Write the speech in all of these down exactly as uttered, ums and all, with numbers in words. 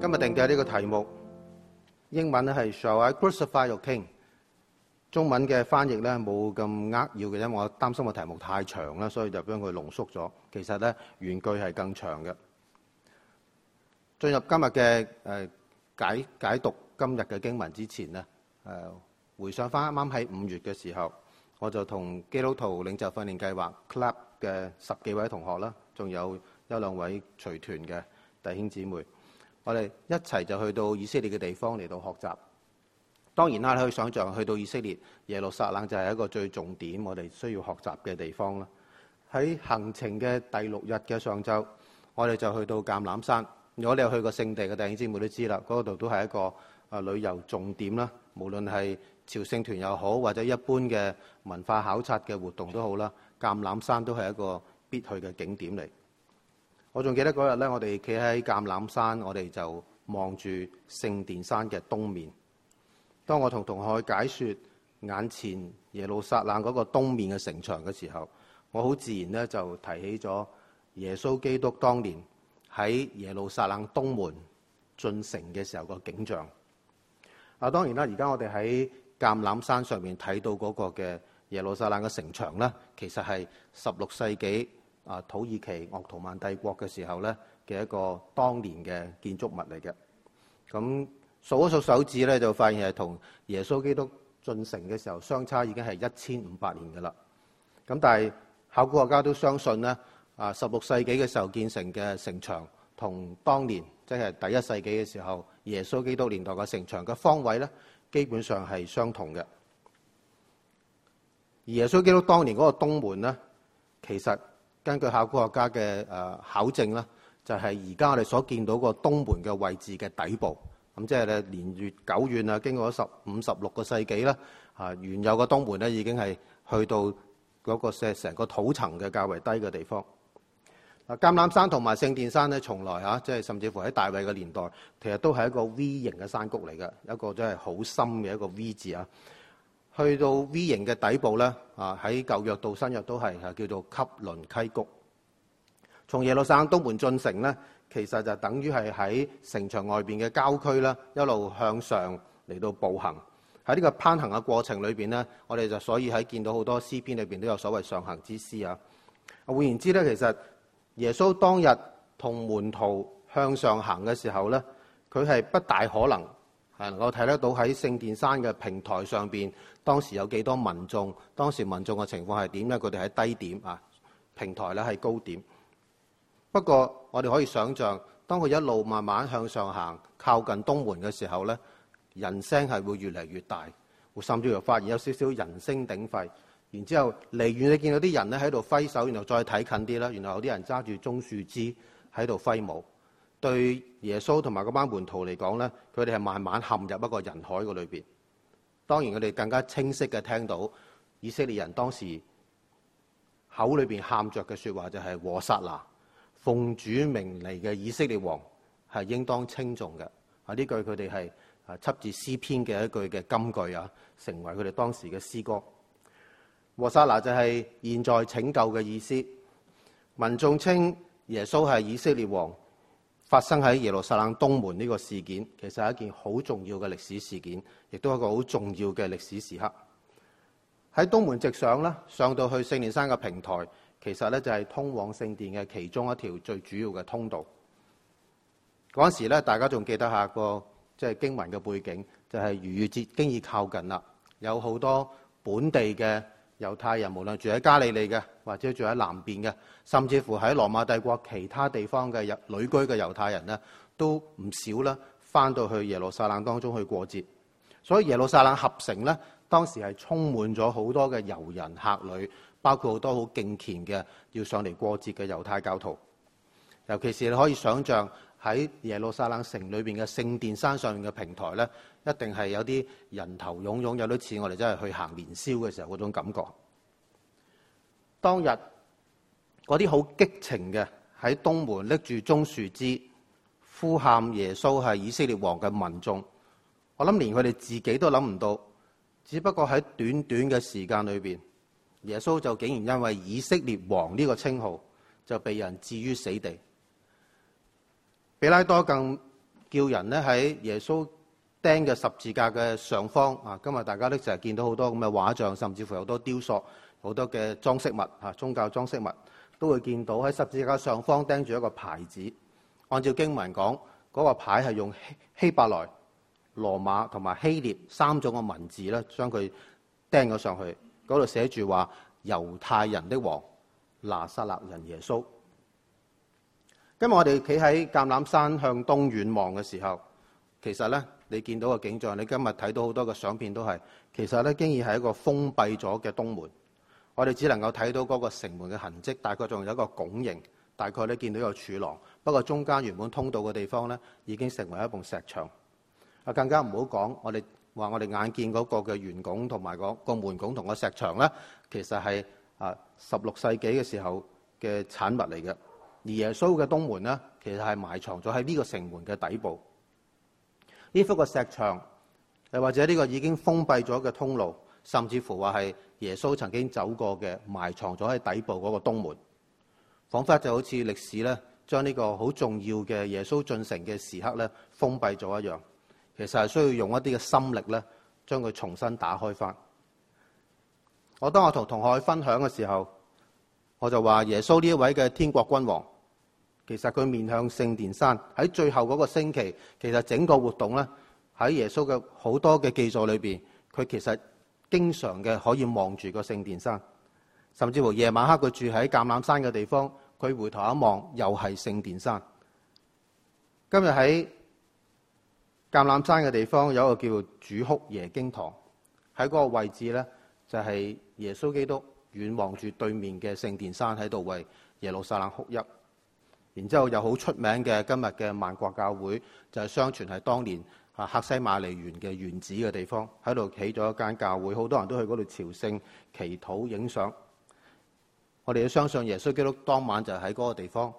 今日定嘅呢個題目，英文咧係 Shall I Crucify Your King？ 中文嘅翻譯咧冇咁扼要嘅，因為我擔心個題目太長啦，所以就將佢濃縮咗。其實咧原句係更長嘅。進入今日嘅誒解解讀今日嘅經文之前咧，誒回想翻啱啱喺五月嘅時候，我就同基督徒領袖訓練計劃 Club 嘅十幾位同學啦，仲有一兩位隨團嘅弟兄姊妹，我哋一齊就去到以色列嘅地方嚟到學習。當然啦，你可以想象去到以色列耶路撒冷就係一個最重點，我哋需要學習嘅地方啦。喺行程嘅第六日嘅上晝，我哋就去到橄欖山。如果你有去過聖地嘅弟兄姊妹都知啦，嗰度都係一個啊旅遊重點啦。無論係朝聖團又好，或者一般嘅文化考察嘅活動都好啦，橄欖山都係一個必去嘅景點嚟。我仲記得嗰日咧，我哋企喺橄欖山，我哋就望住聖殿山嘅東面。當我同同學去解說眼前耶路撒冷嗰個東面嘅城牆嘅時候，我好自然咧就提起咗耶穌基督當年喺耶路撒冷東門進城嘅時候個景象。啊，當然啦，而家我哋喺橄欖山上面睇到嗰個嘅耶路撒冷嘅城牆咧，其實係十六世紀啊土耳其鄂圖曼帝國嘅時候咧嘅一個當年嘅建築物嚟嘅。咁數一數手指咧，就發現係同耶穌基督進城嘅時候相差已經係一千五百年嘅啦。咁但係考古學家都相信咧，啊十六世紀嘅時候建成嘅城牆，同當年即係第一世紀嘅時候耶穌基督年代嘅城牆嘅方位咧，基本上係相同嘅。而耶穌基督當年嗰個東門咧，其實根據考古學家嘅誒考證咧，就係而家我哋所見到個東門嘅位置嘅底部。咁即係咧年月久遠啊，經過咗十五、十六個世紀啦，啊原有嘅東門咧已經係去到嗰個成成個土層嘅較為低嘅地方。啊，橄欖山同埋聖殿山咧，從來嚇即係甚至乎喺大衛嘅年代，其實都係一個 V 型嘅山谷嚟嘅，一個真係好深嘅一個 V 字啊。去到 V 型嘅底部咧，啊喺舊約到新約都係係叫做汲淪溪谷。從耶路撒冷東門進城咧，其實就等於係喺城牆外邊嘅郊區啦，一路向上嚟到步行。喺呢個攀行嘅過程裏邊咧，我哋就所以喺見到好多詩篇裏邊都有所謂上行之詩啊。換言之咧，其實耶穌當日同門徒向上行嘅時候咧，佢係不大可能係能夠睇得到喺聖殿山嘅平台上邊，當時有幾多民眾，當時民眾嘅情況係點咧？佢哋喺低點啊，平台咧係高點。不過，我哋可以想像，當佢一路慢慢向上行，靠近東門嘅時候咧，人聲係會越嚟越大，甚至乎發現有少少人聲鼎沸。然之後離遠你見到啲人咧喺度揮手，然後再睇近啲啦，然後有啲人揸住棕樹枝喺度揮舞。對耶穌同埋嗰班門徒嚟講咧，佢哋係慢慢陷入一個人海嘅裏邊。當然，佢哋更加清晰嘅聽到以色列人當時口裏邊喊着嘅説話就係和撒那。奉主名嚟嘅以色列王係應當稱頌嘅。啊，呢句佢哋係啊輯自詩篇嘅一句嘅金句啊，成為佢哋當時嘅詩歌。和撒那就係現在拯救嘅意思。民眾稱耶穌係以色列王，發生喺耶路撒冷東門呢個事件，其實係一件好重要嘅歷史事件，亦都係一個好重要嘅歷史時刻。喺東門直上啦，上到去聖殿山嘅平台。其實咧就係通往聖殿嘅其中一條最主要嘅通道。嗰陣時咧，大家仲記得下個即係經文嘅背景，就係逾越節經已靠近啦。有好多本地嘅猶太人，無論住喺加利利嘅，或者住喺南邊嘅，甚至乎喺羅馬帝國其他地方嘅旅居嘅猶太人咧，都唔少啦，翻到去耶路撒冷當中去過節。所以耶路撒冷合城咧，當時係充滿咗好多嘅遊人客旅。包括好多好敬虔嘅要上嚟過節嘅猶太教徒，尤其是你可以想像喺耶路撒冷城裏邊嘅聖殿山上面嘅平台咧，一定係有啲人頭湧湧，有啲似我哋真係去行年宵嘅時候嗰種感覺。當日嗰啲好激情嘅喺東門拎住棕樹枝呼喊耶穌係以色列王嘅民眾，我諗連佢哋自己都諗唔到，只不過喺短短嘅時間裏邊，耶穌就竟然因為以色列王呢個稱號就被人置於死地。比拉多更叫人咧喺耶穌釘嘅十字架嘅上方啊。今日大家都成日見到好多咁嘅畫像，甚至乎有好多雕塑、好多嘅裝飾物啊，宗教裝飾物都會見到喺十字架上方釘住一個牌子。按照經文講，嗰個牌係用希伯來、羅馬同埋希臘三種嘅文字咧，將佢釘咗上去。嗰度寫住話猶太人的王，拿撒勒人耶穌。今日我哋企喺橄欖山向東遠望嘅時候，其實咧你見到嘅景象，你今日睇到好多嘅相片都係，其實咧經已係一個封閉咗嘅東門。我哋只能夠睇到嗰個城門嘅痕跡，大概仲有一個拱形，大概咧見到有柱廊。不過中間原本通道嘅地方咧，已經成為一埲石牆。啊，更加唔好講，我哋話我哋眼見嗰個嘅圓拱同埋嗰個門拱同個石牆咧，其實係啊十六世紀嘅時候嘅產物嚟嘅。而耶穌嘅東門咧，其實係埋藏咗喺呢個城門嘅底部。呢幅嘅石牆，又或者呢個已經封閉咗嘅通路，甚至乎話係耶穌曾經走過嘅，埋藏咗喺底部嗰個東門，彷彿就好似歷史咧，將呢個好重要嘅耶穌進城嘅時刻咧，封閉咗一樣。其實係需要用一啲嘅心力咧，將佢重新打開翻。我當我同同學去分享嘅時候，我就話耶穌呢一位嘅天國君王，其實佢面向聖殿山，喺最後嗰個星期，其實整個活動咧，喺耶穌嘅好多嘅記載裏邊，佢其實經常嘅可以望住個聖殿山，甚至乎夜晚黑佢住喺橄欖山嘅地方，佢回頭一望又係聖殿山。今日喺橄欖山嘅地方有一個叫做主哭耶經堂，喺嗰個位置咧就係耶穌基督遠望住對面嘅聖殿山喺度為耶路撒冷哭泣。然之後又好出名嘅今日嘅萬國教會，就係相傳係當年啊客西馬尼園嘅原址嘅地方，喺度起咗一間教會，好多人都去嗰度朝聖、祈禱、影相。我哋要相信耶穌基督當晚就喺嗰個地方，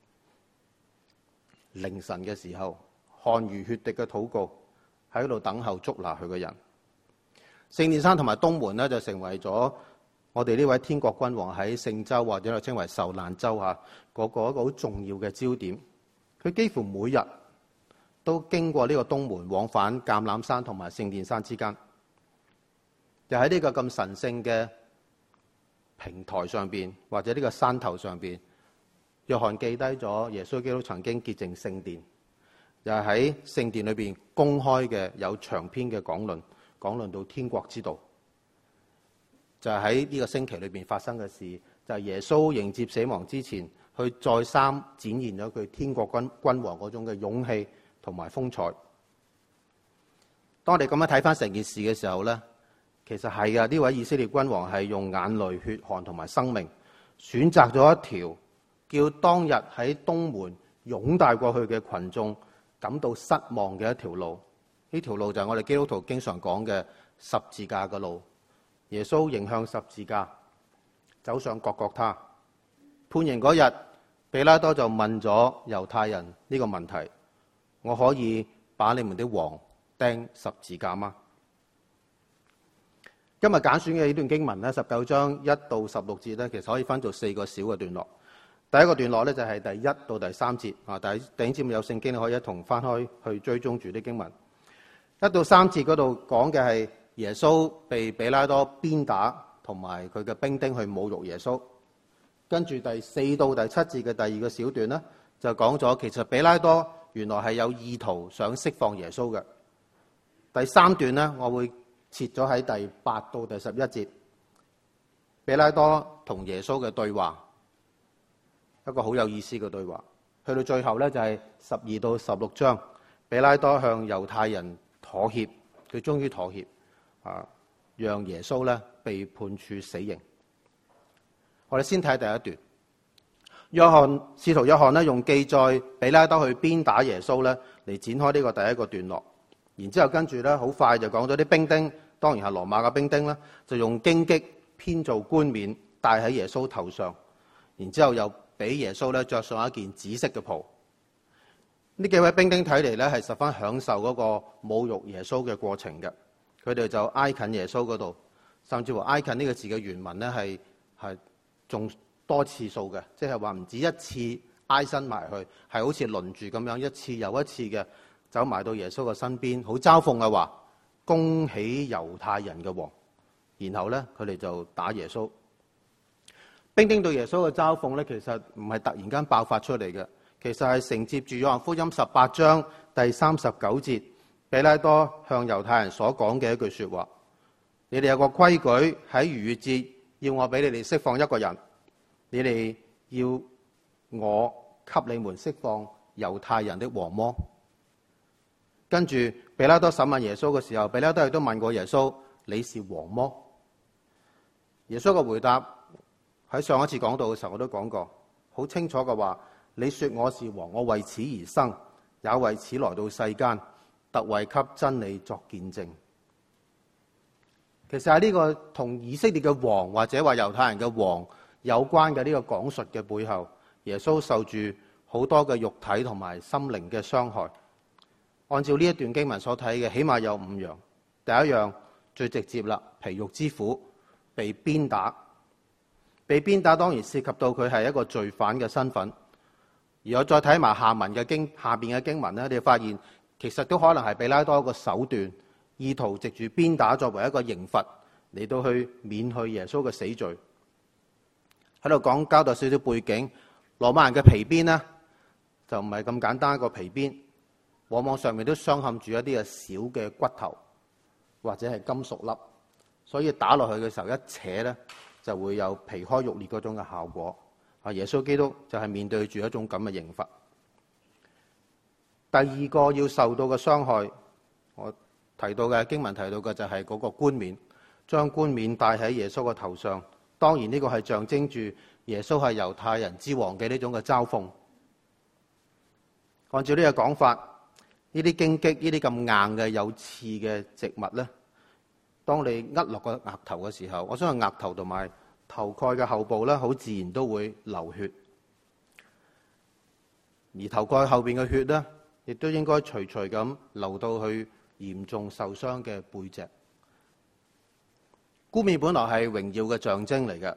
凌晨嘅時候，汗如血滴嘅禱告，喺度等候捉拿佢嘅人。聖殿山同埋東門咧，就成為咗我哋呢位天國君王喺聖週或者我稱為受難週嚇嗰個一個好重要嘅焦點。佢幾乎每日都經過呢個東門往返橄欖山同埋聖殿山之間，就喺呢個咁神聖嘅平台上邊，或者呢個山頭上邊，約翰記低咗耶穌基督曾經潔淨聖殿，又係喺聖殿裏邊公開嘅有長篇嘅講論，講論到天國之道。就係喺呢個星期裏邊發生嘅事，就係、是、耶穌迎接死亡之前，去再三展現咗佢天國君君王嗰種嘅勇氣同埋風采。當我哋咁樣睇翻成件事嘅時候咧，其實係噶，呢位以色列君王係用眼淚、血汗同埋生命，選擇咗一條叫當日喺東門擁戴過去嘅群眾感到失望嘅一條路。呢條路就係我哋基督徒經常講嘅十字架嘅路。耶穌迎向十字架，走上各各他。判刑嗰日，彼拉多就問咗猶太人呢個問題：我可以把你們的王釘十字架嗎？今日揀選嘅呢段經文咧，十九章一到十六節咧，其實可以分做四個小嘅段落。第一個段落咧就係第一到第三節啊，第第一節有聖經，你可以一同翻開去追蹤住啲經文。一到三節嗰度講嘅係耶穌被彼拉多鞭打，同埋佢嘅兵丁去侮辱耶穌。跟住第四到第七節嘅第二個小段呢，就講咗其實彼拉多原來係有意圖想釋放耶穌嘅。第三段呢，我會切咗喺第八到第十一節，彼拉多同耶穌嘅對話，一個好有意思嘅對話。去到最後呢，就係十二到十六章，彼拉多向猶太人妥協，佢終於妥協。啊！讓耶穌咧被判處死刑。我哋先睇第一段。約翰使徒約翰咧用記載彼拉多去鞭打耶穌咧嚟展開呢個第一個段落。然之後跟住咧好快就講咗啲兵丁，當然係羅馬嘅兵丁啦，就用荊棘編造冠冕戴喺耶穌頭上。然之後又俾耶穌咧着上一件紫色嘅袍。呢幾位兵丁睇嚟咧係十分享受嗰個侮辱耶穌嘅過程嘅。佢哋就挨近耶穌嗰度，甚至乎挨近呢個字嘅原文咧係係仲多次數嘅，即係話唔止一次挨身埋去，係好似輪住咁樣一次又一次嘅走埋到耶穌嘅身邊，好嘲諷嘅話：恭喜猶太人嘅王。然後咧，佢哋就打耶穌。兵丁對耶穌嘅嘲諷咧，其實唔係突然間爆發出嚟嘅，其實係承接住約翰福音十八章第三十九節，比拉多向猶太人所講嘅一句說話：你哋有個規矩，喺逾越節要我俾你哋釋放一個人，你哋要我給你們釋放猶太人的王麼？跟住比拉多審問耶穌嘅時候，比拉多亦都問過耶穌：你是王麼？耶穌嘅回答喺上一次講到嘅時候我都講過，好清楚嘅話：你說我是王，我為此而生，也為此來到世間，特為給真理作見證。其實喺呢個同以色列嘅王或者話猶太人嘅王有關嘅呢個講述嘅背後，耶穌受住好多嘅肉體同埋心靈嘅傷害。按照呢一段經文所睇嘅，起碼有五樣。第一樣最直接啦，皮肉之苦，被鞭打。被鞭打當然涉及到佢係一個罪犯嘅身份。而我再睇埋下文嘅經下邊嘅經文咧，你哋發現其實都可能係比拉多一個手段，意圖藉住鞭打作為一個刑罰嚟到去免去耶穌嘅死罪。喺度講交代少少背景，羅馬人嘅皮鞭呢，就唔係咁簡單一個皮鞭。往往上面都鑲嵌住一啲嘅小嘅骨頭或者係金屬粒，所以打落去嘅時候一扯咧，就會有皮開肉裂嗰種嘅效果。啊，耶穌基督就係面對住一種咁嘅刑罰。第二個要受到嘅傷害，我提到嘅經文提到嘅就係嗰個冠冕，將冠冕戴喺耶穌嘅頭上。當然呢個係象徵住耶穌係猶太人之王嘅呢種嘅嘲諷。按照呢個講法，呢啲荊棘，呢啲咁硬嘅有刺嘅植物咧，當你扼落個額頭嘅時候，我相信額頭同埋頭蓋嘅後部咧，好自然都會流血。而頭蓋後邊嘅血咧，亦都應該徐徐咁流到去嚴重受傷嘅背脊。冠冕本來係榮耀嘅象徵嚟嘅，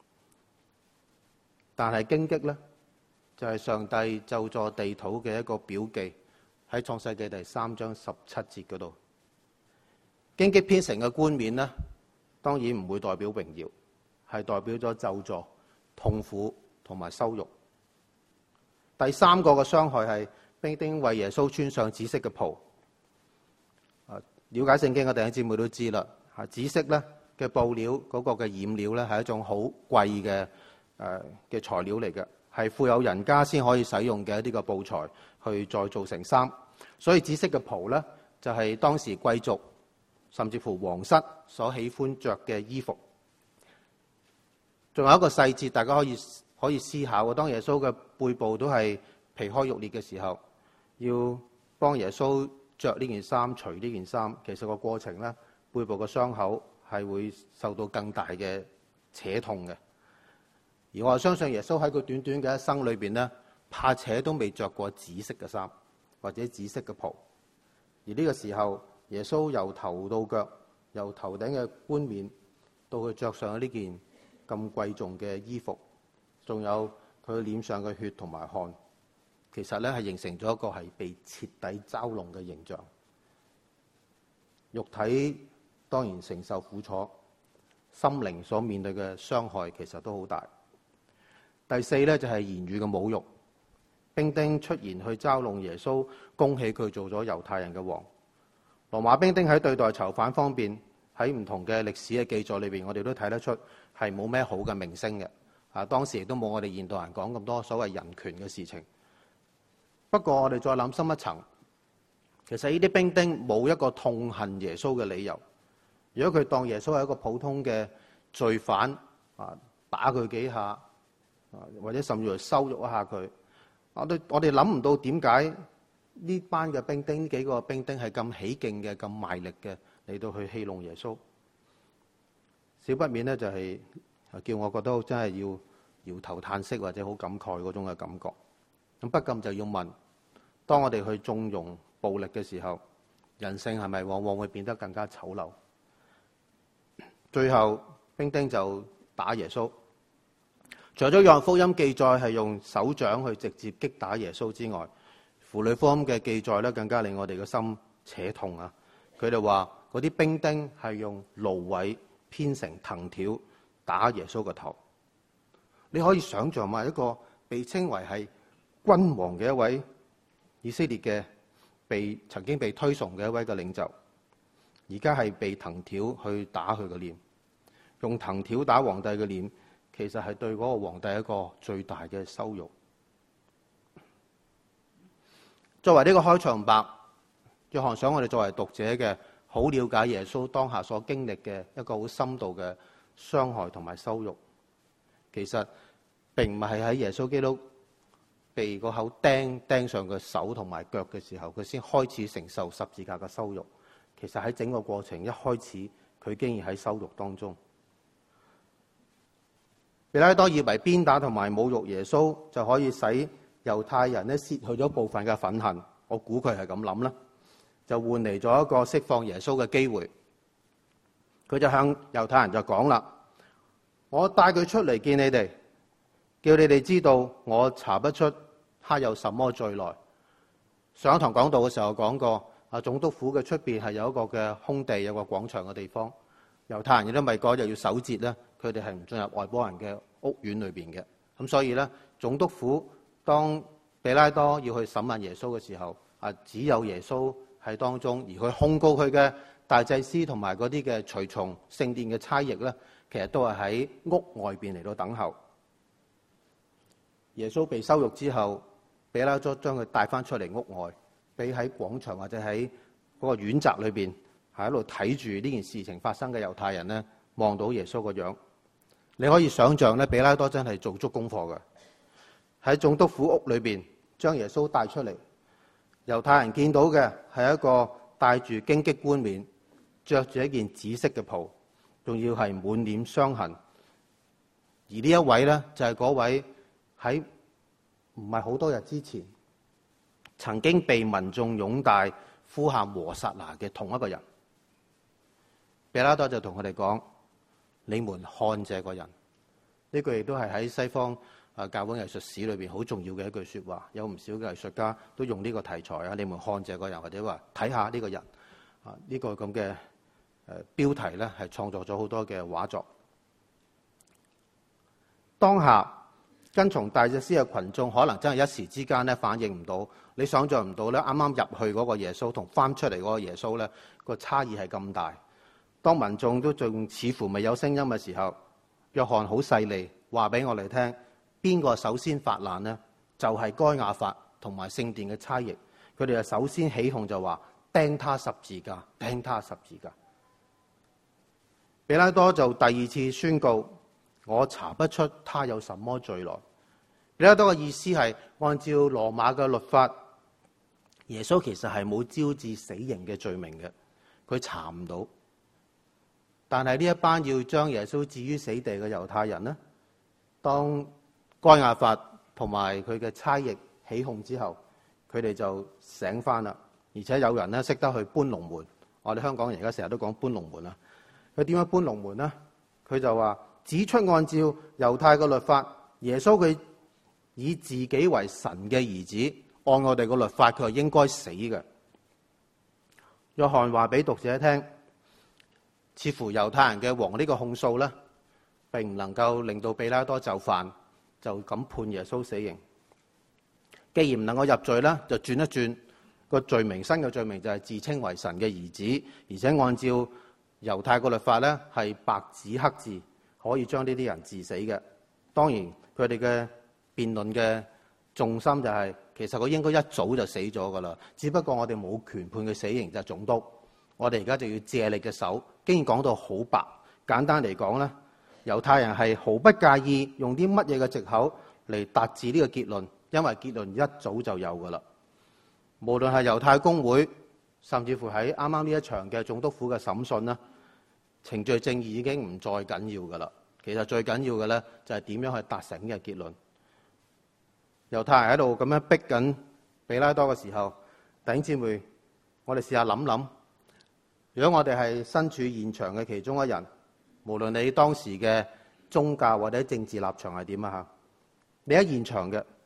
但係荊棘咧就係上帝咒詛地土嘅一個標記。喺創世記第三章十七節嗰度，荊棘編成嘅冠冕呢，當然唔會代表榮耀，係代表咗咒詛、痛苦同埋羞辱。第三個嘅傷害係兵丁為耶穌穿上紫色嘅袍。啊，了解聖經嘅弟兄姊妹都知啦，啊，紫色咧嘅布料嗰個嘅染料咧係一種好貴嘅誒嘅材料嚟嘅，係富有人家先可以使用嘅一啲個布材去再做成衫。所以紫色嘅袍咧就係、是、當時貴族甚至乎皇室所喜歡着嘅衣服。仲有一個細節大家可以可以思考嘅，當耶穌嘅背部都係皮開肉裂嘅時候，要幫耶穌着呢件衫、除呢件衫，其實個過程咧，背部嘅傷口係會受到更大嘅扯痛嘅。而我係相信耶穌喺佢短短嘅一生裏邊咧，怕且都未着過紫色嘅衫或者紫色嘅袍。而呢個時候，耶穌由頭到腳，由頭頂嘅冠冕到佢着上呢件咁貴重嘅衣服，仲有佢臉上嘅血同埋汗，其實咧係形成咗一個係被徹底嘲弄嘅形象。肉體當然承受苦楚，心靈所面對嘅傷害其實都好大。第四咧就係言語嘅侮辱，兵丁出言去嘲弄耶穌，恭喜佢做咗猶太人嘅王。羅馬兵丁喺對待囚犯方面，喺唔同嘅歷史嘅記載裏邊，我哋都睇得出係冇咩好嘅名聲嘅。啊，當時亦都冇我哋現代人講咁多所謂人權嘅事情。不過我哋再諗深一層，其實呢啲兵丁冇一個痛恨耶穌嘅理由。如果佢當耶穌係一個普通嘅罪犯，啊，打佢幾下，啊，或者甚至乎羞辱一下佢，我哋我哋諗唔到點解呢班嘅兵丁，呢幾個兵丁係咁起勁嘅、咁賣力嘅嚟到去戲弄耶穌。少不免咧就係叫我覺得真係要搖頭嘆息或者好感慨嗰種嘅感覺。咁不禁就要問：當我哋去縱容暴力嘅時候，人性係咪往往會變得更加醜陋？最後兵丁就打耶穌。除咗約翰福音記載係用手掌去直接擊打耶穌之外， 符類福音嘅記載咧，更加令我哋嘅心扯痛啊！佢哋話嗰啲兵丁係用蘆葦編成藤條打耶穌個頭。你可以想象嘛，一個被稱為係君王嘅一位以色列嘅被曾經被推崇嘅一位嘅領袖，而家係被藤條去打佢嘅臉，用藤條打皇帝嘅臉，其實係對嗰個皇帝一個最大嘅羞辱。作為呢個開場白，約翰想我哋作為讀者嘅，好了解耶穌當下所經歷嘅一個好深度嘅傷害同埋羞辱。其實並唔係喺耶穌基督被個口釘釘上嘅手同埋腳嘅時候，佢先開始承受十字架嘅羞辱。其實喺整個過程一開始，佢竟然喺羞辱當中。彼拉多以為鞭打同埋侮辱耶穌就可以使猶太人咧泄去咗部分嘅憤恨，我估佢係咁諗啦，就換嚟咗一個釋放耶穌嘅機會。佢就向猶太人就講啦：我帶佢出嚟見你哋，叫你哋知道我查不出他有什麼罪來。上一堂講道嘅時候講過，啊總督府嘅出邊係有一個嘅空地，有個廣場嘅地方。猶太人亦都咪講又要守節咧，佢哋係唔進入外邦人嘅屋苑裏邊嘅。咁所以咧，總督府當彼拉多要去審問耶穌嘅時候，啊只有耶穌喺當中，而佢控告佢嘅大祭司同埋嗰啲嘅隨從聖殿嘅差役咧，其實都係喺屋外邊嚟到等候。耶穌被羞辱之後，彼拉多將佢帶翻出嚟屋外，俾喺廣場或者喺嗰個院宅裏邊喺度睇住呢件事情發生嘅猶太人咧，望到耶穌個樣。你可以想象咧，彼拉多真係做足功課嘅。喺總督府屋裏邊將耶穌帶出嚟，猶太人見到嘅係一個戴住荊棘冠冕、着住一件紫色嘅袍，仲要係滿臉傷痕。而呢一位咧就係嗰位喺唔係好多日之前曾經被民眾擁戴呼喊和撒那嘅同一個人。彼拉多就同佢哋講：你們看這個人。呢句亦都係喺西方啊教會藝術史裏邊好重要嘅一句說話，有唔少嘅藝術家都用呢個題材啊。你們看這個人，或者話睇下呢個人啊，呢個咁嘅誒標題咧，係創作咗好多嘅畫作。當下跟從大祭司嘅群眾可能真係一時之間咧反應唔到，你想象唔到咧，啱啱入去嗰個耶穌同翻出嚟嗰個耶穌咧個差異係咁大。當民眾都仲似乎未有聲音嘅時候，約翰好細膩話俾我哋聽，邊個首先發難呢？就係該亞法同埋聖殿嘅差役，佢哋就首先起哄就話釘他十字架，釘他十字架。彼拉多就第二次宣告：我查不出他有什麼罪來。彼拉多嘅意思係按照羅馬嘅律法，耶穌其實係冇招致死刑嘅罪名嘅，佢查唔到。但係呢一班要將耶穌置於死地嘅猶太人呢，當該亞法同埋佢嘅差役起哄之後，佢哋就醒翻啦。而且有人咧識得去搬龍門，我哋香港人而家成日都講搬龍門啦。佢點樣搬龍門呢？佢就話指出按照猶太嘅律法，耶穌佢以自己為神嘅兒子，按我哋嘅律法，佢係應該死嘅。約翰話俾讀者聽，似乎猶太人嘅王呢個控訴咧，並唔能夠令到彼拉多就範，就咁判耶穌死刑。既然唔能夠入罪咧，就轉一轉個罪名，新嘅罪名就係自稱為神嘅兒子，而且按照猶太個律法咧，係白紙黑字可以將呢啲人治死嘅。當然佢哋嘅辯論嘅重心就係、是，其實佢應該一早就死咗噶啦，只不過我哋冇權判佢死刑就係總督。我哋而家就要借力嘅手，竟然講到好白。簡單嚟講咧，猶太人係毫不介意用啲乜嘢嘅藉口嚟達至呢個結論，因為結論一早就有噶啦。無論係猶太公會，甚至乎喺啱啱呢一場嘅總督府嘅審訊咧，程序正義已經唔再緊要噶啦。其實最緊要嘅咧就係點樣去達成呢個結論。猶太人喺度咁樣逼緊彼拉多嘅時候，弟兄姊妹，我哋試下諗諗。如果我哋係身處現場嘅其中一人，無論你當時嘅宗教或者政治立場係點啊嚇，你喺現場嘅，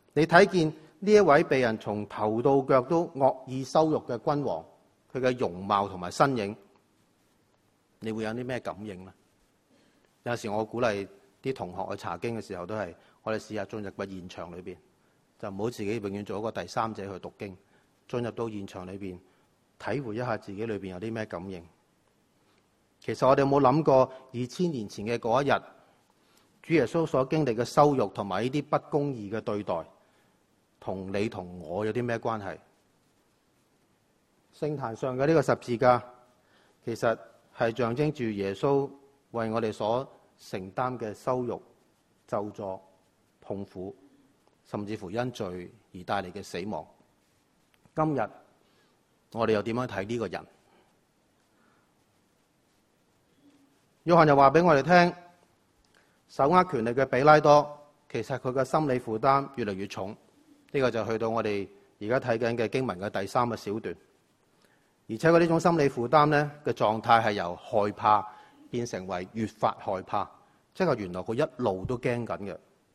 你睇見呢一位被人從頭到腳都惡意羞辱嘅君王，佢嘅容貌同埋身影，你會有啲咩感應呢？有時我鼓勵啲同學去查經嘅時候，都係我哋試下進入個現場裏邊，就唔好自己永遠做一個第三者去讀經，進入到現場裏邊，體會一下自己裏邊有啲咩感應。其實我哋有冇諗過二千年前嘅嗰一日，主耶穌所經歷嘅羞辱同埋呢啲不公義嘅對待，同你同我有啲咩關係？聖壇上嘅呢個十字架，其實係象徵住耶穌為我哋所承擔嘅羞辱、咒詛、痛苦，甚至乎因罪而帶嚟嘅死亡。今日我哋又點樣睇呢個人？約翰又話俾我哋聽，手握權力嘅彼拉多，其實佢嘅心理負擔越嚟越重。呢個就去到我哋而家睇緊嘅經文嘅第三個小段。而且佢呢種心理負擔咧嘅狀態係由害怕變成為越發害怕，即係原來佢一路都驚緊嘅。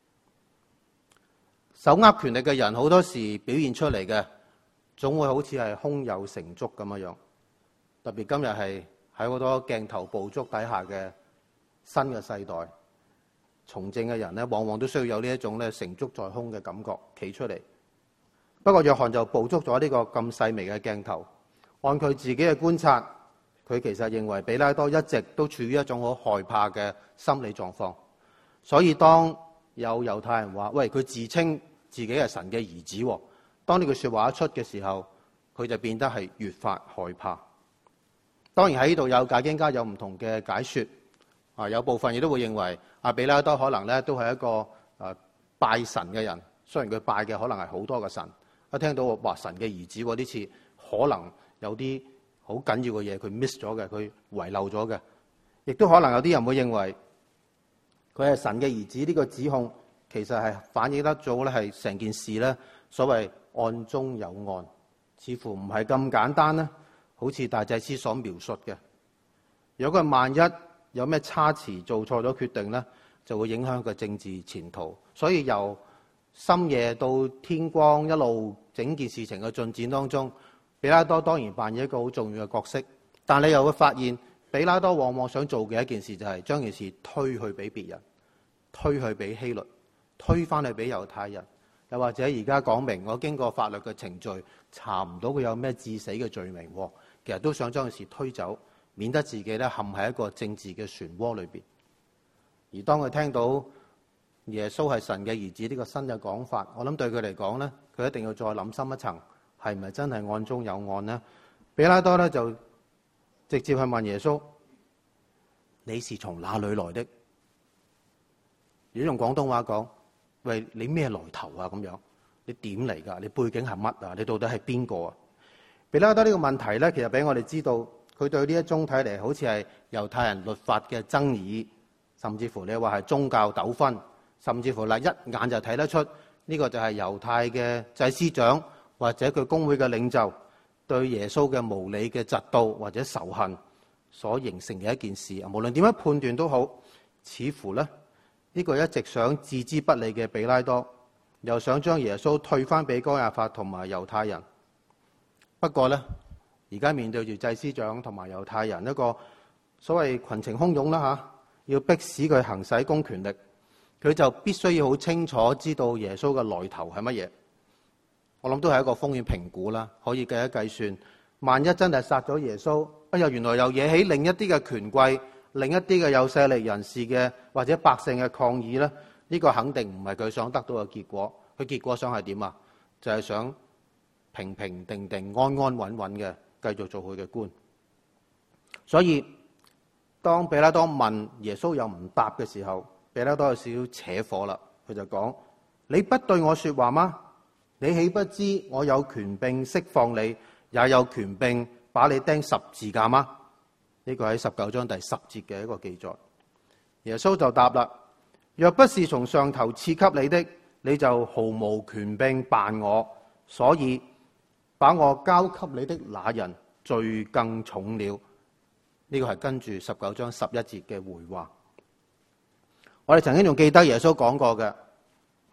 手握權力嘅人好多時表現出嚟嘅，總會好似係胸有成竹咁樣樣。特別今日係喺好多鏡頭捕捉底下嘅新嘅世代，從政嘅人咧，往往都需要有呢一種咧成竹在胸嘅感覺企出嚟。不過約翰就捕捉咗呢個咁細微嘅鏡頭，按佢自己嘅觀察，佢其實認為彼拉多一直都處於一種好害怕嘅心理狀況。所以當有猶太人話：喂，佢自稱自己係神嘅兒子，當呢句說話一出嘅時候，佢就變得係越發害怕。當然喺呢度有解經家有唔同嘅解說，啊，有部分亦都會認為阿彼拉多可能咧都係一個誒拜神嘅人，雖然佢拜嘅可能係好多個神，一聽到話神嘅兒子呢次可能有啲好緊要嘅嘢佢 miss 咗嘅，佢遺漏咗嘅，亦都可能有啲人會認為佢係神嘅兒子。呢個指控其實係反映得到咧係成件事咧所謂案中有案，似乎唔係咁簡單咧，好似大祭司所描述嘅。如果佢萬一有咩差池做錯咗決定咧，就會影響佢政治前途。所以由深夜到天光，一路整件事情嘅進展當中，彼拉多當然扮演一個好重要嘅角色。但你又會發現，彼拉多往往想做嘅一件事就係將件事推去俾別人，推去俾希律，推返去俾猶太人。又或者而家講明，我經過法律嘅程序查唔到佢有咩致死嘅罪名，其實都想將件事推走，免得自己咧陷喺一個政治嘅漩渦裏邊。而當佢聽到耶穌係神嘅兒子呢個新嘅講法，我諗對佢嚟講咧，佢一定要再諗深一層，係咪真係案中有案呢？彼拉多咧就直接去問耶穌：你是從哪裏來的？如果用廣東話講，喂，你咩來頭啊？咁樣，你點嚟㗎？你背景係乜啊？你到底係邊個啊？彼拉多呢個問題咧，其實俾我哋知道，佢對呢一宗睇嚟好似係猶太人律法嘅爭議，甚至乎你話係宗教糾紛，甚至乎嗱一眼就睇得出呢個就係猶太嘅祭司長或者佢公會嘅領袖對耶穌嘅無理嘅嫉妒或者仇恨所形成嘅一件事。無論點樣判斷都好，似乎咧呢個一直想置之不理嘅彼拉多，又想將耶穌退翻俾該亞法同埋猶太人。不過咧，而家面對住祭司長同埋猶太人一個所謂群情洶湧啦吓，要迫使佢行使公權力，佢就必須要好清楚知道耶穌嘅來頭係乜嘢。我諗都係一個風險評估啦，可以計一計算，萬一真係殺咗耶穌，哎呀，原來又惹起另一啲嘅權貴、另一啲嘅有勢力人士嘅或者百姓嘅抗議咧，呢個肯定唔係佢想得到嘅結果。佢結果想係點啊？就係想平平定定、安安穩穩嘅繼續做佢嘅官。所以當彼拉多問耶穌又唔答嘅時候，彼拉多有少少扯火啦。佢就講：你不對我說話嗎？你豈不知我有權柄釋放你，也有權柄把你釘十字架嗎？呢個喺十九章第十節嘅一個記載。耶穌就答啦：若不是從上頭賜給你的，你就毫無權柄辦我。所以把我交給你的那人罪更重了。呢個係跟住十九章十一節嘅回話。我哋曾經仲記得耶穌講過嘅，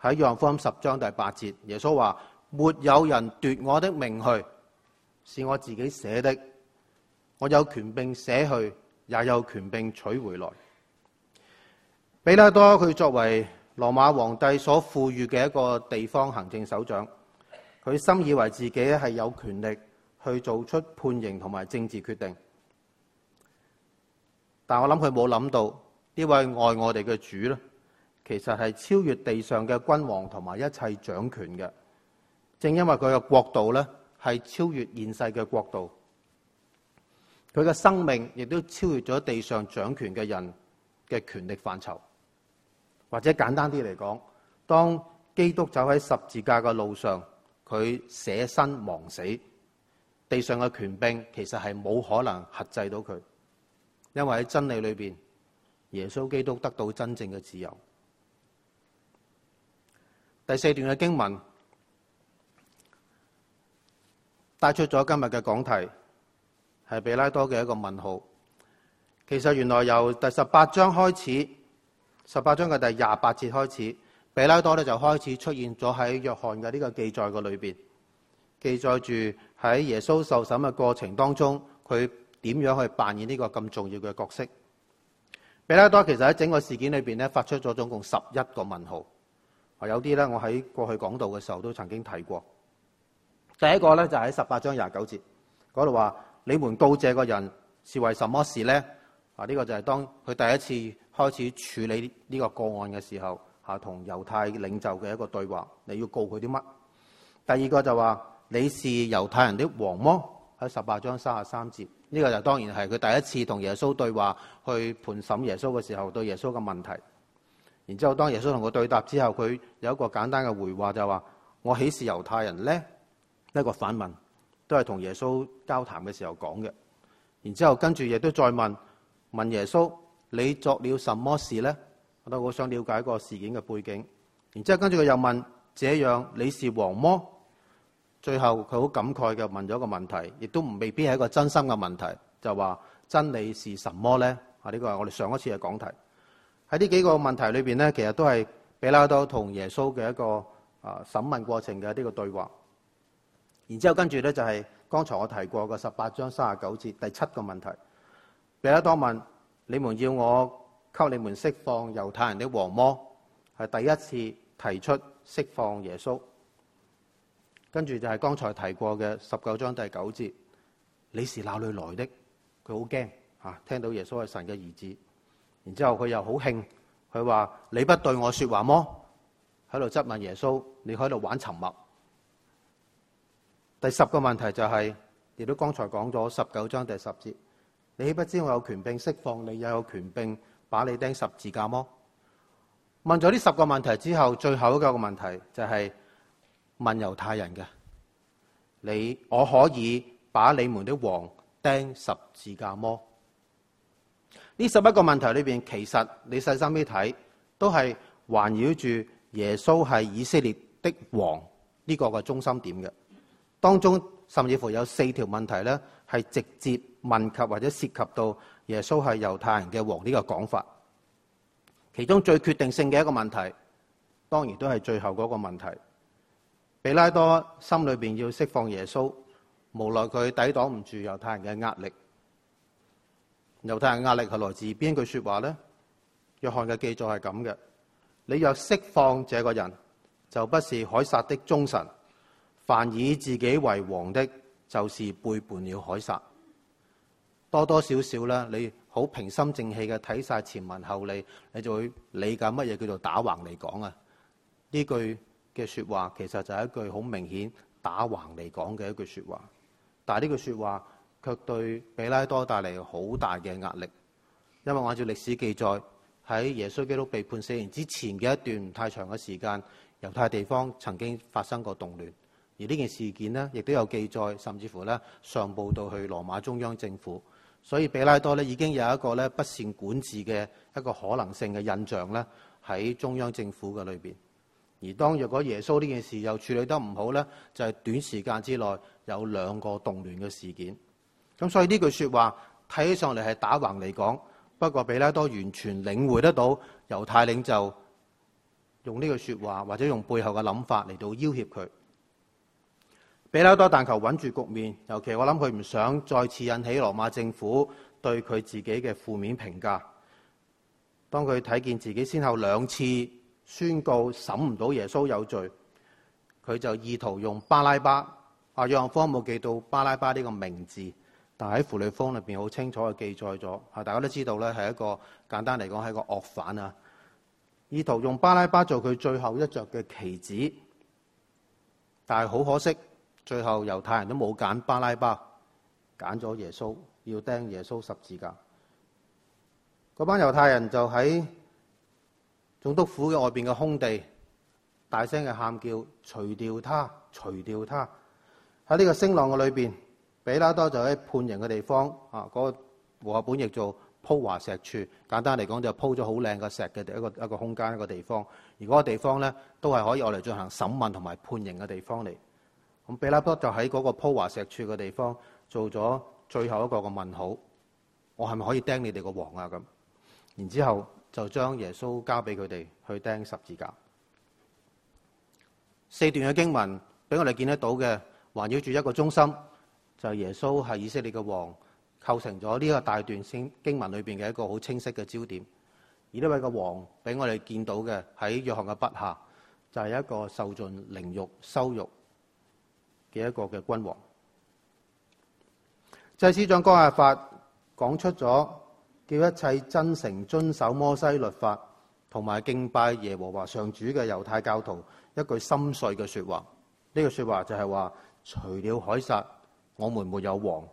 喺約翰福音十章第八節，耶穌話：沒有人奪我的命去，是我自己捨的。我有權柄捨去，也有權柄取回來。彼拉多佢作為羅馬皇帝所賦予嘅一個地方行政首長，佢深以為自己係有權力去做出判刑同埋政治決定。但我諗佢冇諗到呢位愛我哋嘅主咧，其實係超越地上嘅君王同埋一切掌權嘅。正因為佢嘅國度咧係超越現世嘅國度，佢嘅生命亦都超越咗地上掌權嘅人嘅權力範疇。或者簡單啲嚟講，當基督走喺十字架嘅路上，佢捨身忘死，地上嘅權柄其實係冇可能轄制到佢，因為喺真理裏邊，耶穌基督得到真正嘅自由。第四段嘅經文帶出咗今日嘅講題，係彼拉多嘅一個問號。其實原來由第十八章開始，十八章嘅第廿八節開始，彼拉多咧就開始出現咗喺約翰嘅呢個記載嘅裏邊，記載住喺耶穌受審嘅過程當中，佢點樣去扮演呢個咁重要嘅角色。彼拉多其實喺整個事件裏邊咧，發出咗總共十一個問號。有啲咧，我喺過去講道嘅時候都曾經提過。第一個咧就喺十八章廿九節嗰度話：你們告這個人是為什麼事呢？啊，呢個就係當佢第一次開始處理呢個個案嘅時候，嚇同猶太領袖嘅一個對話。你要告佢啲乜？第二個就話：你是猶太人的王麼？喺十八章三十三節，呢個就當然係佢第一次同耶穌對話，去盤審耶穌嘅時候對耶穌嘅問題。然之後，當耶穌同佢對答之後，佢有一個簡單嘅回話，就話：我豈是猶太人呢？一個反問，都係同耶穌交談嘅時候講嘅。然之後跟住亦都再問問耶穌：你作了什麼事呢？我都好想了解個事件嘅背景。然之後跟住佢又問：這樣你是王麼？最後佢好感慨嘅問咗個問題，亦都唔未必係一個真心嘅問題，就話真理是什麼呢？啊，呢個係我哋上一次嘅講題。喺呢幾個問題裏邊咧，其實都係彼拉多同耶穌嘅一個啊審問過程嘅呢個對話。然之後跟住咧就係剛才我提過嘅十八章三十九節第七個問題。彼拉多問：你們要我給你們釋放猶太人的王麼？係第一次提出釋放耶穌。跟住就係剛才提過嘅十九章第九節：你是哪裏來的？佢好驚嚇，聽到耶穌係神嘅兒子。然之後佢又好興，佢話：你不對我說話麼？喺度質問耶穌，你喺度玩沉默。第十個問題就係、是，亦都剛才講咗十九章第十節：你豈不知我有權柄釋放你，又有權柄把你釘十字架麼？問咗呢十個問題之後，最後一個問題就係問猶太人嘅：你我可以把你們的王釘十字架麼？呢十一個問題裏邊，其實你細心啲睇，都係環繞住耶穌係以色列的王呢個嘅中心點嘅。當中甚至乎有四條問題咧，係直接問及或者涉及到耶穌係猶太人嘅王呢個講法。其中最決定性嘅一個問題，當然都係最後嗰個問題。彼拉多心裏邊要釋放耶穌，無奈佢抵擋唔住猶太人嘅壓力。猶太人壓力係來自邊句說話呢？約翰嘅記載係咁嘅：你若釋放這個人，就不是凱撒的忠臣；凡以自己為王的，就是背叛了凱撒。多多少少咧，你好平心靜氣嘅睇晒前文後理，你就會理解乜嘢叫做打橫嚟講啊！呢句嘅說話其實就係一句好明顯打橫嚟講嘅一句說話，但係呢句說話卻對彼拉多帶嚟好大嘅壓力，因為按照歷史記載，喺耶穌基督被判死刑之前嘅一段唔太長嘅時間，猶太地方曾經發生過動亂，而呢件事件呢，亦都有記載，甚至乎咧上報到去羅馬中央政府，所以彼拉多咧已經有一個咧不善管治嘅一個可能性嘅印象咧喺中央政府嘅裏邊。而當若果耶穌呢件事又處理得唔好咧，就係短時間之內有兩個動亂嘅事件。咁所以呢句說話睇起上嚟係打橫嚟講，不過彼拉多完全領會得到猶太領袖用呢句說話或者用背後嘅諗法嚟到要挾佢。彼拉多但求穩住局面，尤其我諗佢唔想再次引起羅馬政府對佢自己嘅負面評價。當佢睇見自己先後兩次宣告審唔到耶穌有罪，佢就意圖用巴拉巴。啊，約翰福音冇記到巴拉巴呢個名字，但喺符類坊裏邊好清楚嘅記載咗。啊，大家都知道咧，係一個簡單嚟講係一個惡犯啊。意圖用巴拉巴做佢最後一着嘅棋子，但係好可惜，最後猶太人都冇揀巴拉巴，揀咗耶穌，要釘耶穌十字架。嗰班猶太人就喺總督府嘅外邊嘅空地，大聲嘅喊叫：除掉他，除掉他！喺呢個聲浪嘅裏邊，彼拉多就喺判刑嘅地方啊，嗰、那個和合本譯做鋪華石柱，簡單嚟講就鋪咗好靚嘅石嘅一個一個空間一個地方，而嗰個地方咧都係可以我嚟進行審問同埋判刑嘅地方嚟。咁彼拉多就喺嗰個鋪華石柱嘅地方做咗最後一個嘅問號：我係咪可以釘你哋個王啊？咁，然之後就將耶穌交俾佢哋去釘十字架。四段嘅經文俾我哋見得到嘅，環繞住一個中心，就係耶穌係以色列嘅王，構成咗呢個大段經經文裏邊嘅一個好清晰嘅焦點。而呢位嘅王俾我哋見到嘅喺約翰嘅筆下，就係一個受盡凌辱羞辱嘅一個嘅君王。祭司長該亞法講出咗叫一切真誠遵守摩西律法同埋敬拜耶和華上主嘅猶太教徒一句深邃嘅說話。呢句說話就係話：除了凱撒，我們沒有王。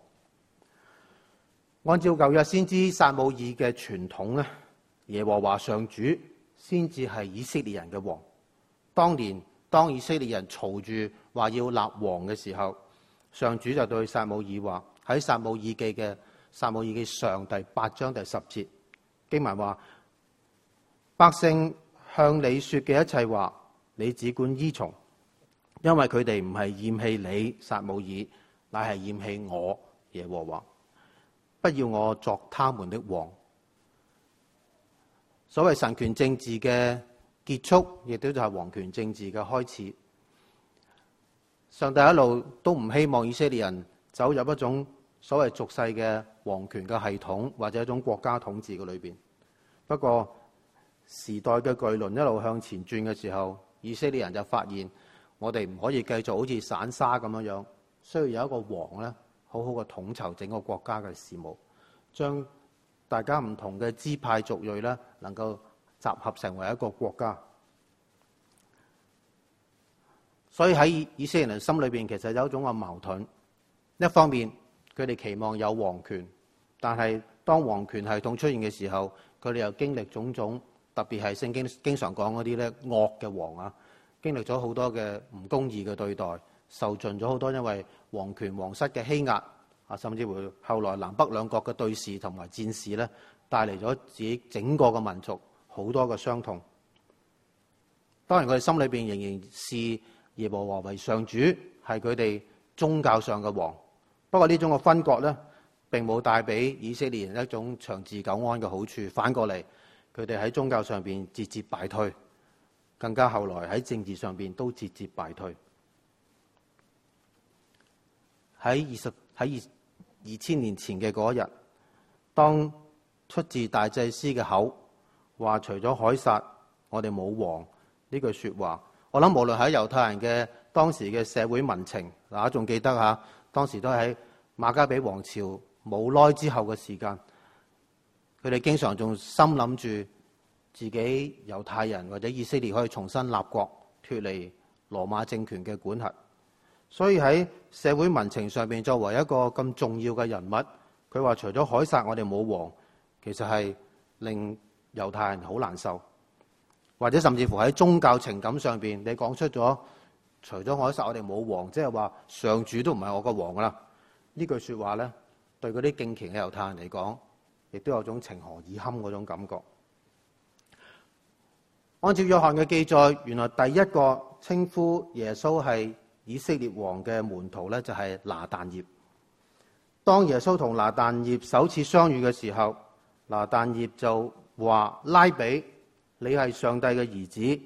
按照舊約先知撒母耳嘅傳統咧，耶和華上主先至係以色列人嘅王。當年當以色列人嘈住話要立王嘅時候，上主就對撒母耳話，喺撒母耳記嘅撒母耳記上第八章第十節經文話：百姓向你說嘅一切話，你只管依從。因為佢哋唔係厭棄你撒母耳，乃係厭棄我耶和華，不要我作他們的王。所謂神權政治嘅結束，亦都就係王權政治嘅開始。上帝一路都唔希望以色列人走入一種所謂俗世嘅王權嘅系統，或者一種國家統治嘅裏邊。不過時代嘅巨輪一路向前轉嘅時候，以色列人就發現，我哋唔可以繼續好似散沙咁樣樣，需要有一個王咧，好好嘅統籌整個國家嘅事務，將大家唔同嘅支派族裔咧，能夠集合成為一個國家。所以喺以色列人心裏邊，其實有一種嘅矛盾。一方面，佢哋期望有王權，但係當王權系統出現嘅時候，佢哋又經歷種種，特別係聖經經常講嗰啲咧惡嘅王啊。經歷咗好多嘅唔公義嘅對待，受盡咗好多因為皇權皇室嘅欺壓啊，甚至乎後來南北兩國嘅對峙同埋戰事咧，帶嚟咗自己整個嘅民族好多嘅傷痛。當然佢哋心裏邊仍然視耶和華為上主，係佢哋宗教上嘅王。不過呢種嘅分割咧，並冇帶俾以色列人一種長治久安嘅好處，反過嚟佢哋喺宗教上邊節節敗退。更加後來喺政治上邊都節節敗退。喺二十喺二二千年前嘅嗰一日，當出自大祭司嘅口話除咗凱撒，我哋冇王呢句說話，我諗無論喺猶太人嘅當時嘅社會民情，大家仲記得吓，當時都喺馬加比王朝冇耐之後嘅時間，佢哋經常仲心諗住自己猶太人或者以色列可以重新立國，脫離羅馬政權嘅管轄。所以喺社會民情上面，作為一個咁重要嘅人物，佢話除咗凱撒我哋冇王，其實係令猶太人好難受。或者甚至乎喺宗教情感上邊，你講出咗除咗凱撒我哋冇王，即係話上主都唔係我個王噶啦。呢句說話咧，對嗰啲敬虔嘅猶太人嚟講，亦都有種情何以堪嗰種感覺。按照約翰嘅記載，原來第一個稱呼耶穌係以色列王嘅門徒咧，就係拿但業。當耶穌同拿但業首次相遇嘅時候，拿但業就話：拉比，你係上帝嘅兒子，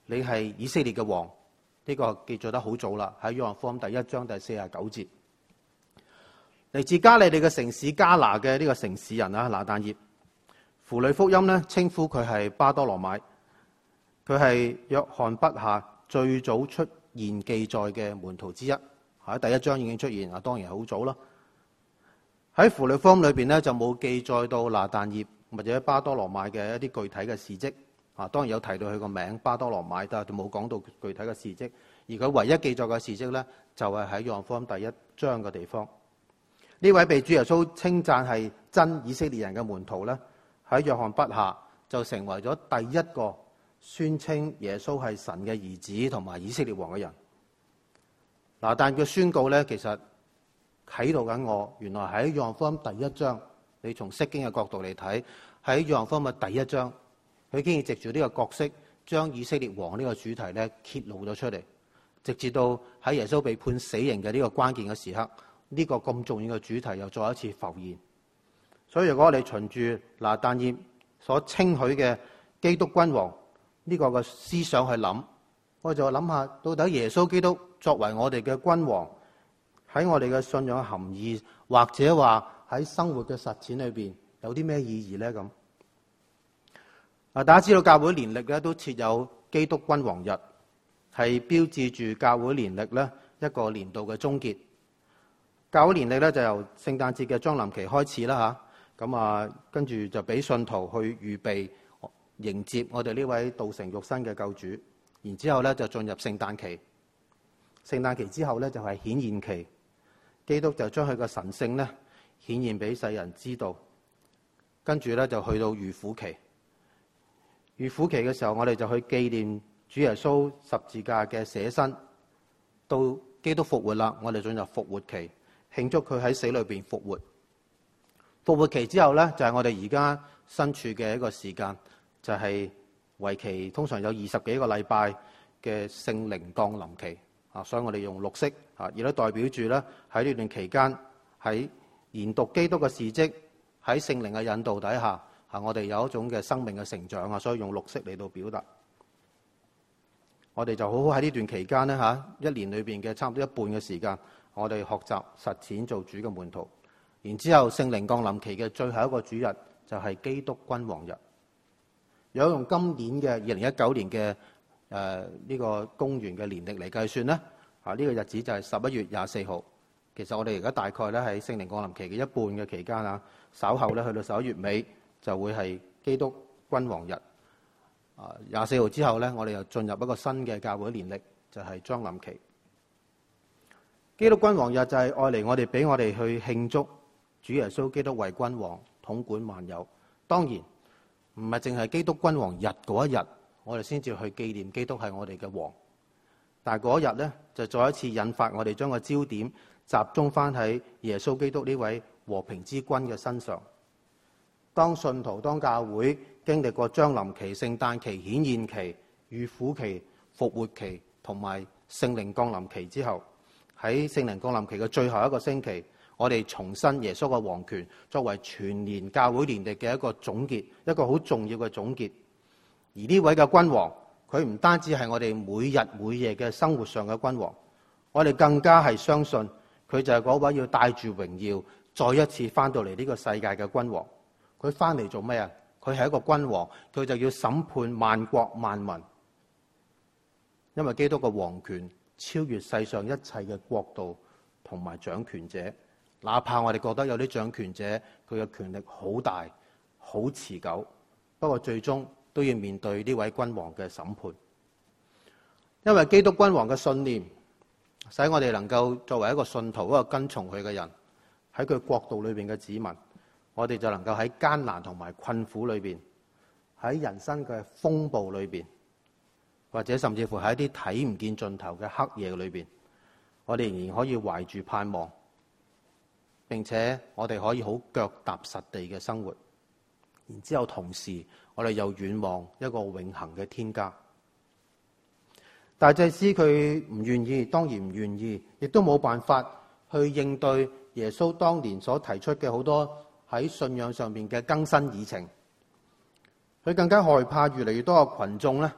你係以色列嘅王。呢、這個記載得好早啦，喺約翰福音第一章第四十九節。嚟自加利利嘅城市加拿嘅呢個城市人啊，拿但業。符類福音咧稱呼佢係巴多羅買，佢係約翰筆下最早出現記載嘅門徒之一，喺第一章已經出現啊，當然係好早啦。喺符類福音裏邊咧就冇記載到拿但業或者巴多羅買嘅一啲具體嘅事蹟啊，當然有提到佢個名巴多羅買，但係冇講到具體嘅事蹟。而佢唯一記載嘅事蹟咧就係喺約翰福音第一章嘅地方。呢位被主耶穌稱讚係真以色列人嘅門徒咧，喺約翰筆下就成為咗第一個宣稱耶穌係神嘅兒子同埋以色列王嘅人。嗱，但佢宣告咧，其實啟導緊我，原來喺約翰福音第一章，你從釋經嘅角度嚟睇，喺約翰福音嘅第一章，佢竟然藉住呢個角色，將以色列王呢個主題咧揭露咗出嚟，直至到喺耶穌被判死刑嘅呢個關鍵嘅時刻。呢個咁重要嘅主題又再一次浮現，所以如果我哋循住拿但業所稱許嘅基督君王呢個嘅思想去諗，我就諗下到底耶穌基督作為我哋嘅君王，喺我哋嘅信仰含義，或者話喺生活嘅實踐裏邊有啲咩意義呢？咁啊，大家知道教會年曆咧都設有基督君王日，係標誌住教會年曆咧一個年度嘅終結。教會年曆咧就由聖誕節嘅將臨期開始啦嚇，咁啊跟住就俾信徒去預備迎接我哋呢位道成肉身嘅救主，然之後咧就進入聖誕期。聖誕期之後咧就係顯現期，基督就將佢嘅神性咧顯現俾世人知道，跟住咧就去到預苦期。預苦期嘅時候，我哋就去紀念主耶穌十字架嘅捨身，到基督復活啦，我哋進入復活期。慶祝佢喺死裏邊復活。復活期之後呢，就係我哋而家身處嘅一個時間，就係為期通常有二十幾個禮拜嘅聖靈降臨期啊，所以我哋用綠色啊，亦都代表住咧喺呢段期間喺研讀基督嘅事蹟，喺聖靈嘅引導底下啊，我哋有一種嘅生命嘅成長啊，所以用綠色嚟到表達。我哋就好好喺呢段期間呢，嚇，一年裏邊嘅差唔多一半嘅時間，我哋學習實踐做主嘅門徒。然之後聖靈降臨期嘅最後一個主日就係基督君王日。如果用今年嘅二零一九年嘅誒呢個公元嘅年曆嚟計算咧，啊、這、呢個日子就係十一月廿四號。其實我哋而家大概咧喺聖靈降臨期嘅一半嘅期間啊，稍後咧去到十一月尾就會係基督君王日。啊，廿四號之後咧，我哋又進入一個新嘅教會年曆，就係將臨期。基督君王日就係愛嚟我哋俾我哋去慶祝主耶穌基督為君王統管萬有。當然唔係淨係基督君王日嗰一日，我哋先至去紀念基督係我哋嘅王。但係嗰一日咧，就再一次引發我哋將個焦點集中翻喺耶穌基督呢位和平之君嘅身上。當信徒、當教會經歷過將臨期、聖誕期、顯現期、預苦期、復活期同埋聖靈降臨期之後，喺聖靈降臨期嘅最後一個星期，我哋重申耶穌嘅王權，作為全年教會年曆嘅一個總結，一個好重要嘅總結。而呢位嘅君王，佢唔單止係我哋每日每夜嘅生活上嘅君王，我哋更加係相信佢就係嗰位要帶住榮耀再一次翻到嚟呢個世界嘅君王。佢翻嚟做咩啊？佢係一個君王，佢就要審判萬國萬民。因為基督嘅王權超越世上一切嘅國度同埋掌權者，哪怕我哋覺得有啲掌權者佢嘅權力好大、好持久，不過最終都要面對呢位君王嘅審判。因為基督君王嘅信念，使我哋能夠作為一個信徒、一個跟從佢嘅人，喺佢國度裏邊嘅子民。我哋就能夠喺艱難同埋困苦裏邊，喺人生嘅風暴裏邊，或者甚至乎喺一啲睇唔見盡頭嘅黑夜裏邊，我哋仍然可以懷住盼望，並且我哋可以好腳踏實地嘅生活。然之後同時，我哋又遠望一個永恆嘅天家。大祭司佢唔願意，當然唔願意，亦都冇辦法去應對耶穌當年所提出嘅好多喺信仰上面嘅更新議程。佢更加害怕越嚟越多嘅群眾咧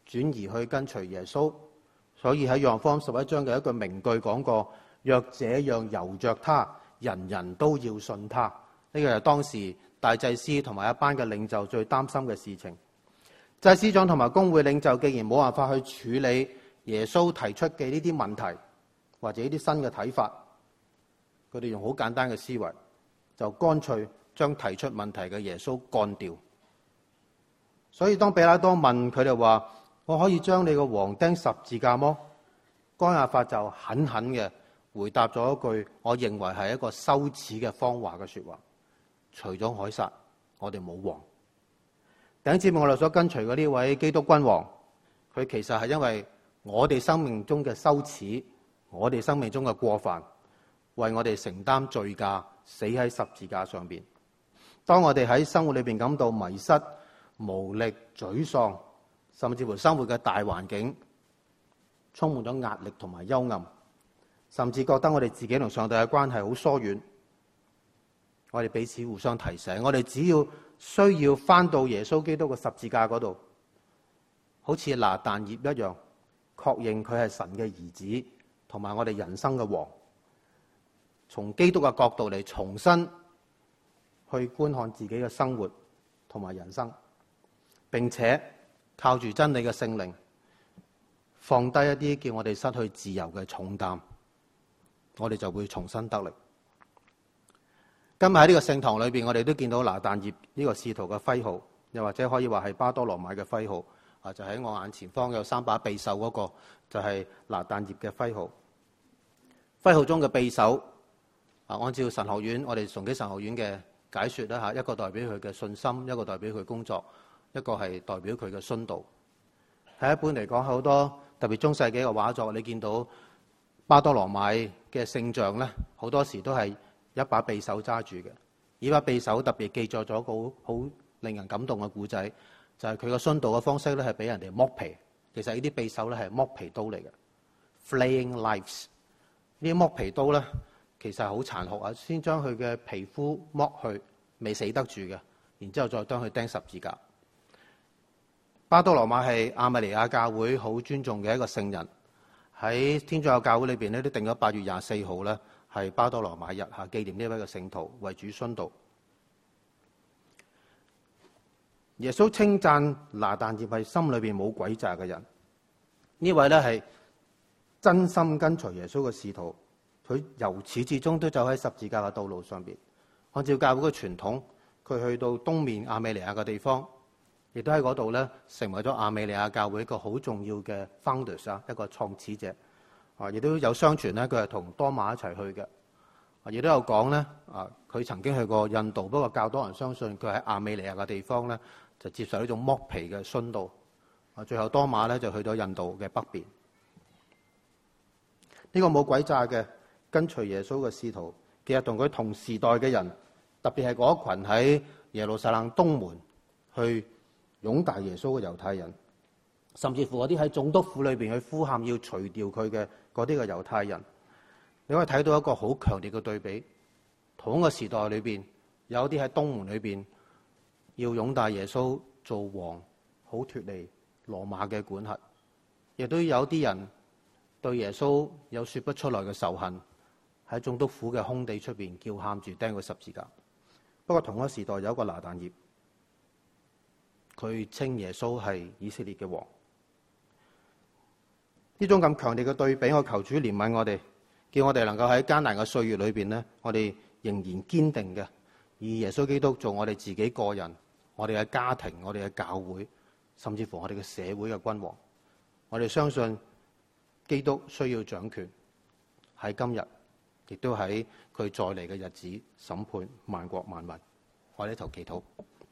轉移去跟隨耶穌。所以喺約翰福音十一章嘅一句名句講過：若這樣由着他，人人都要信他。呢個係當時大祭司同埋一班嘅領袖最擔心嘅事情。祭司長同埋公會領袖既然冇辦法去處理耶穌提出嘅呢啲問題或者呢啲新嘅睇法，佢哋用好簡單嘅思維，就乾脆將提出問題嘅耶穌幹掉。所以當彼拉多問佢哋話：我可以將你個王釘十字架麼？該亞法就狠狠嘅回答咗一句我認為係一個羞恥嘅謊話嘅說話：除咗凱撒，我哋冇王。弟兄姊妹，我哋所跟隨嘅呢位基督君王，佢其實係因為我哋生命中嘅羞恥，我哋生命中嘅過犯，為我哋承擔罪價，死喺十字架上邊。當我哋喺生活裏邊感到迷失、無力、沮喪，甚至乎生活嘅大環境充滿咗壓力同埋幽暗，甚至覺得我哋自己同上帝嘅關係好疏遠，我哋彼此互相提醒，我哋只要需要翻到耶穌基督嘅十字架嗰度，好似拿但業一樣，確認佢係神嘅兒子同埋我哋人生嘅王，從基督嘅角度嚟重新去觀看自己嘅生活同埋人生，並且靠住真理嘅聖靈，放低一啲叫我哋失去自由嘅重擔，我哋就會重新得力。今日喺呢個聖堂裏邊，我哋都見到拿但業呢個使徒嘅徽號，又或者可以話係巴多羅買嘅徽號啊，就喺我眼前方有三把匕首嗰個就係拿但業嘅徽號。徽號中嘅匕首啊，按照神學院我哋崇基神學院嘅解說啦吓，一個代表佢嘅信心，一個代表佢工作，一個係代表佢嘅殉道。喺一般嚟講，好多特別中世紀嘅畫作，你見到巴多羅買嘅聖像咧，好多時都係一把匕首揸住嘅。呢把匕首特別記載咗個好令人感動嘅故仔，就係佢個殉道嘅方式咧，係俾人哋剝皮。其實呢啲匕首咧係剝皮刀嚟嘅 ，flaying knives。呢啲剝皮刀咧，其實係好殘酷啊！先將佢嘅皮膚剝去，未死得住嘅，然之後再將佢釘十字架。巴多羅買係亞美尼亞教會好尊重嘅一個聖人，喺天主教教會裏邊咧都定咗八月廿四號咧係巴多羅買日嚇，紀念呢位嘅聖徒為主殉道。耶穌稱讚拿但業係心裏邊冇詭詐嘅人，呢位咧係真心跟隨耶穌嘅使徒，佢由始至終都走喺十字架嘅道路上邊。按照教會嘅傳統，佢去到東面亞美尼亞嘅地方，亦都喺嗰度咧成為咗亞美尼亞教會一個好重要嘅 founders 啊，一個創始者啊，亦都有相傳咧佢係同多馬一齊去嘅啊，亦都有講咧啊，佢曾經去過印度，不過較多人相信佢喺亞美尼亞嘅地方咧就接受呢種剝皮嘅殉道啊，最後多馬咧就去到印度嘅北邊。呢、這個冇詭詐嘅跟隨耶穌嘅使徒，其實同佢同時代嘅人，特別係嗰一群喺耶路撒冷東門去擁戴耶穌嘅猶太人，甚至乎嗰啲喺總督府裏邊去呼喊要除掉佢嘅嗰啲嘅猶太人，你可以睇到一個好強烈嘅對比。同一個時代裏邊，有啲喺東門裏邊要擁戴耶穌做王，好脫離羅馬嘅管轄，亦都有啲人對耶穌有說不出來嘅仇恨，喺總督府嘅空地出邊叫喊住釘個十字架。不過同一個時代有一個拿但業，佢稱耶穌係以色列嘅王。呢種咁強烈嘅對比，我求主憐憫我哋，叫我哋能夠喺艱難嘅歲月裏邊呢，我哋仍然堅定嘅以耶穌基督做我哋自己個人、我哋嘅家庭、我哋嘅教會，甚至乎我哋嘅社會嘅君王。我哋相信基督需要掌權，喺今日，亦都喺佢再嚟嘅日子審判萬國萬民。我哋一同祈禱，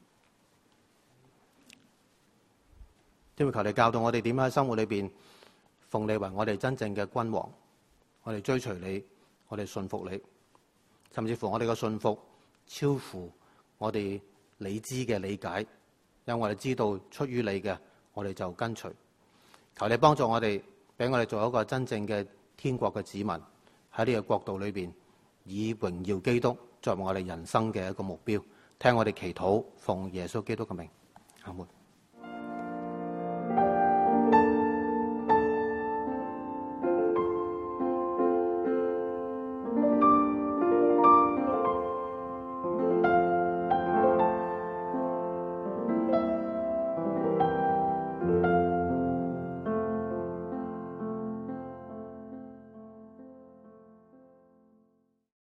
因為求你教導我哋點喺生活裏邊奉你為我哋真正嘅君王，我哋追隨你，我哋信服你，甚至乎我哋嘅信服超乎我哋理知嘅理解，因為我哋知道出於你嘅，我哋就跟隨。求你幫助我哋，俾我哋做一個真正嘅天國嘅子民，喺呢個國度裏邊以榮耀基督作為我哋人生嘅一個目標。聽我哋祈禱，奉耶穌基督嘅名，阿門。